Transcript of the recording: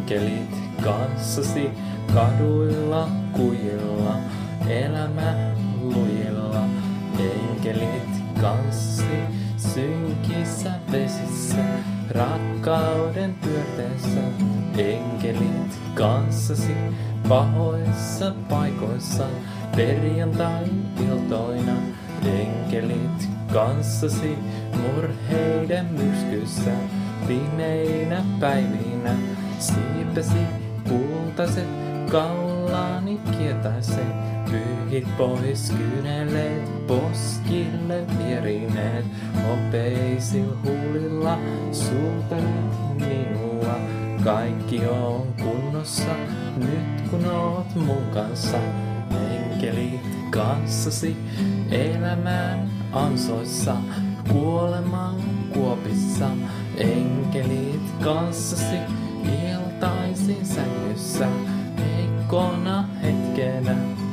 Enkelit kanssasi kaduilla, kujilla, elämä lujilla. Enkelit kanssasi synkissä vesissä, rakkauden pyörteessä. Enkelit kanssasi pahoissa paikoissa, perjantai-iltoina. Enkelit kanssasi murheiden myrskyssä, pimeinä päivinä. Siipesi kultaiset kaulaani kietäiset, pyyhit pois kyyneleet, poskille vierineet. Hopeisil huulilla suutelet minua. Kaikki on kunnossa nyt kun oot mun kanssa. Enkelit kanssasi elämään ansoissa, kuoleman kuopissa. Enkelit kanssasi iltaisin sängyssä, heikkona hetkenä.